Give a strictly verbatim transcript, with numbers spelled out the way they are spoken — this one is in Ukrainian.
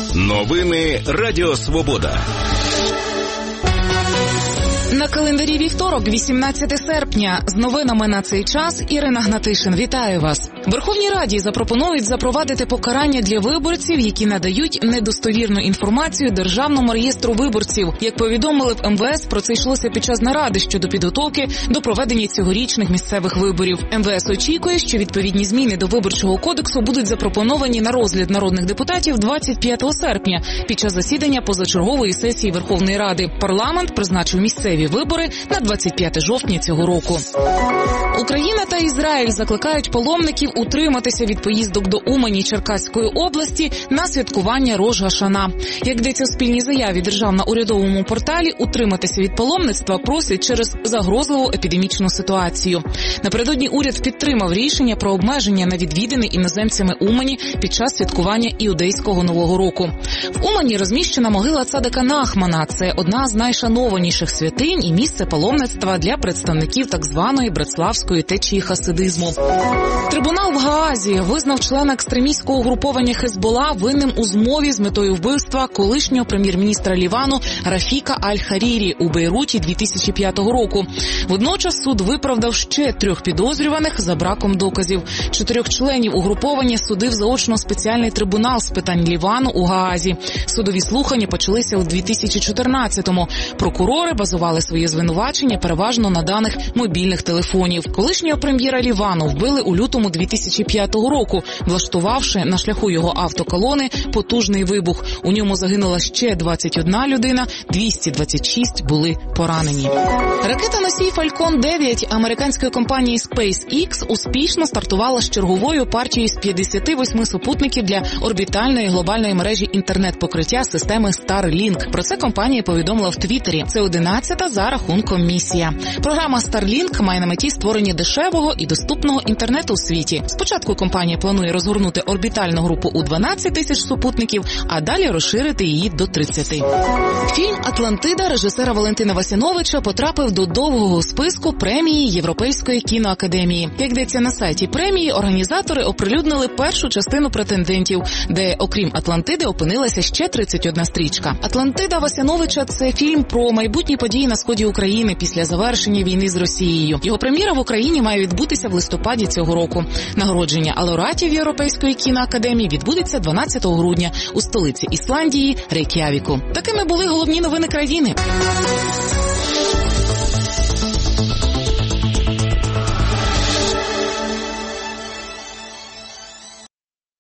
Новини Радіо Свобода. На календарі вівторок, вісімнадцяте серпня. З новинами на цей час Ірина Гнатишин. Вітаю вас. Верховній Раді запропонують запровадити покарання для виборців, які надають недостовірну інформацію Державному реєстру виборців. Як повідомили в ем ве ес, про це йшлося під час наради щодо підготовки до проведення цьогорічних місцевих виборів. ем ве ес очікує, що відповідні зміни до Виборчого кодексу будуть запропоновані на розгляд народних депутатів двадцять п'ятого серпня під час засідання позачергової сесії Верховної Ради. Парламент призначив місцеві вибори на двадцять п'яте жовтня цього року. Україна та Ізраїль закликають паломників утриматися від поїздок до Умані Черкаської області на святкування Рош га-Шана. Як йдеться у спільній заяві державно-урядовому порталі, утриматися від паломництва просять через загрозливу епідемічну ситуацію. Напередодні уряд підтримав рішення про обмеження на відвідини іноземцями Умані під час святкування іудейського Нового року. В Умані розміщена могила цадика Нахмана. Це одна з найшанованіших святинь і місце паломництва для представників так званої братславської течії хасидизму. Трибунал в Гаазі визнав члена екстремістського угруповання Хезбола винним у змові з метою вбивства колишнього прем'єр-міністра Лівану Рафіка Аль-Харірі у Бейруті дві тисячі п'ятого року. Водночас суд виправдав ще трьох підозрюваних за браком доказів. Чотирьох членів угруповання судив заочно спеціальний трибунал з питань Лівану у Гаазі. Судові слухання почалися у дві тисячі чотирнадцятому. Прокурори базували свої звинувачення переважно на даних мобільних телефонів. Колишнього прем'єра Лівану вбили у лютому дві тисячі п'ятого року, влаштувавши на шляху його автоколони потужний вибух. У ньому загинула ще двадцять одна людина, двісті двадцять шість були поранені. Ракета-носій Falcon дев'ять американської компанії SpaceX успішно стартувала з черговою партією з п'ятдесят вісім супутників для орбітальної глобальної мережі інтернет-покриття системи Starlink. Про це компанія повідомила в Твіттері. Це одинадцята за рахунком місія. Програма Starlink має на меті створення дешевого і доступного інтернету у світі. Спочатку компанія планує розгорнути орбітальну групу у дванадцять тисяч супутників, а далі розширити її до тридцяти. Фільм «Атлантида» режисера Валентина Васяновича потрапив до довгого списку премії Європейської кіноакадемії. Як йдеться на сайті премії, організатори оприлюднили першу частину претендентів, де, окрім «Атлантиди», опинилася ще тридцять одна стрічка. «Атлантида» Васяновича – це фільм про майбутні події на сході України після завершення війни з Росією. Його прем'єра в Україні має відбутися в листопаді цього року. Нагородження лауреатів Європейської кіноакадемії відбудеться дванадцятого грудня у столиці Ісландії Рейк'явіку. Такими були головні новини країни.